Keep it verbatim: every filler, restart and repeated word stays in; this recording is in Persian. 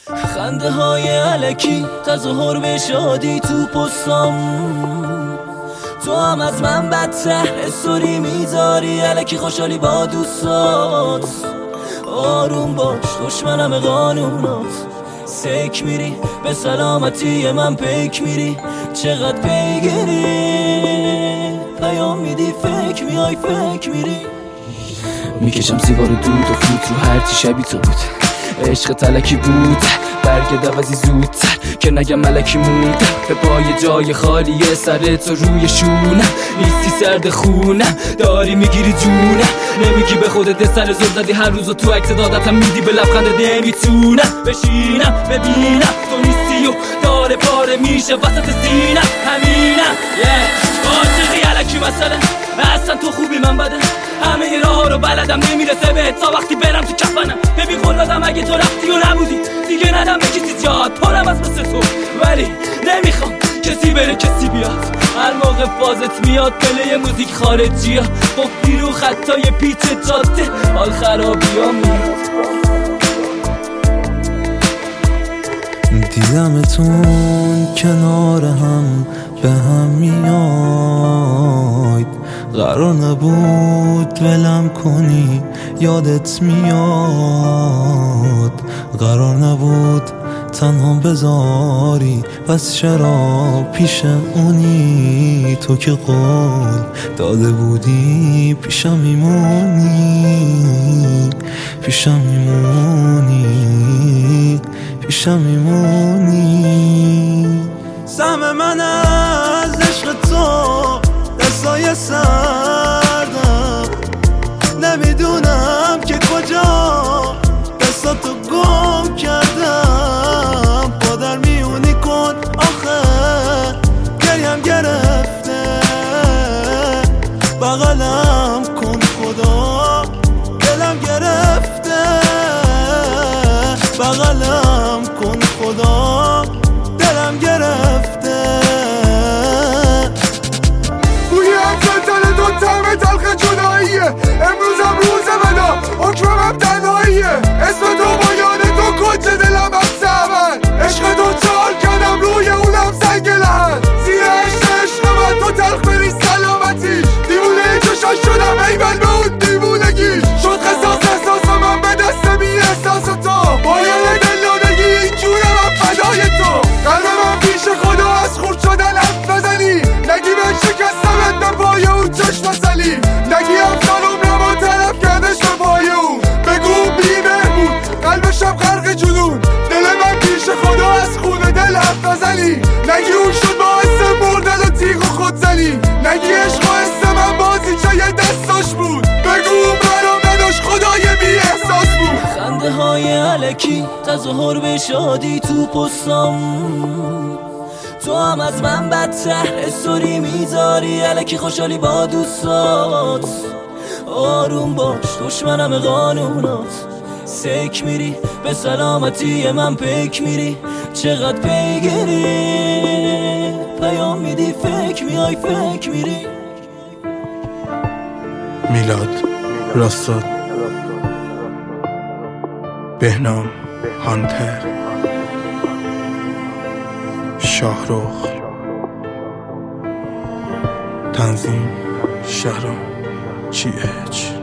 خنده های علکی تظاهر به شادی تو پستم، تو هم از من بدتر استوری میذاری علکی خوشحالی با دوستات. آروم باش دشمنم قانونات، سک میری به سلامتی من پیک میری، چقدر پیگیری پیام میدی فکر میای فکر میری. میکشم سیگار دود و فوت رو هرچی شبی تو بود، عشق تلکی بود برگرد عوضی زودتر که نگم ملکی موندم به پای جای خالیه سر تو روی شونم، نیستی سرد خونم داری میگیری جونم، نمیگی به خودت سر زل زدی هر روز و تو عکس دادتم میدی به لبخند نمیتونم بشینم ببینم تو نیستی و داره پاره میشه وسط سینم همینم yeah. عاشقی علکی مسئله اصلا تو خوبی من بده، همه راه رو بلدم نمیرسه به تا وقتی برم تو کفنم. ببین قول دادم اگه تو رفتی و نبودی دیگه ندم به کسی جاد، پرم از مثل تو ولی نمیخوام کسی بره کسی بیاد. هر موقع فازت میاد پله موزیک خارجی ها قفلی رو خطای پیچ جاده حال خرابی ها میاد. دیدمتون کنار هم به هم میاید، قرار نبود ولم کنی یادت میاد، قرار نبود تنها بذاری پس چرا پیش اونی تو که قول داده بودی پیشم میمونی پیشم میمونی پیشم میمونی. سهم من از عشق تو دستای سردم، نمیدونم که کجا دستاتو گم کردم، پادر میونی کن آخه گریم گرفته، بغلم کن خدا دلم گرفته، بغلم کن خدا دلم گرفته. بوی افزن تن تو طعم تلخ جداییه، امروزم روز ودا حکمم هم تنهاییه، اسم تو با یاد تو کچه دلم هم سهمن، عشق تو چال کردم روی اونم سنگ لحن، زیر عشق عشق من تو تلخ بری سلامتیش، دیوونه چشاش شدم ایول به اون دیوونگیش، شد قصاص احساس من به دست بی احساس تو، باید دلانگی این جونم هم فدای تو، قلب من پیش خدا از خورد شدن حرف نزنی، نگی من شکستمت به پای اون چشم سلی، نگی افسانم نما طرف کردش به پای اون، بگو بی مهمون قلبشم غرق جنون، دل من پیش خدا از خون دل حرف نزنی، نگی اون شد باعث مردن و تیغ و خودزنی، نگی عشق و حس من بازی چای دستاش بود، بگو برام نداشت خدای بی احساس بود. خنده های علکی تظاهر به شادی تو پستم، تو هم از من بدتر استوری میذاری علکی خوشحالی با دوستات. آروم باش دشمنم قانونات، سک میری به سلامتی من پیک میری، چقدر پیگیری پیام میدی فکر میای فکر میری. میلاد راستاد، بهنام هانتر، شاهرخ، تنظیم شهرام چی اچ.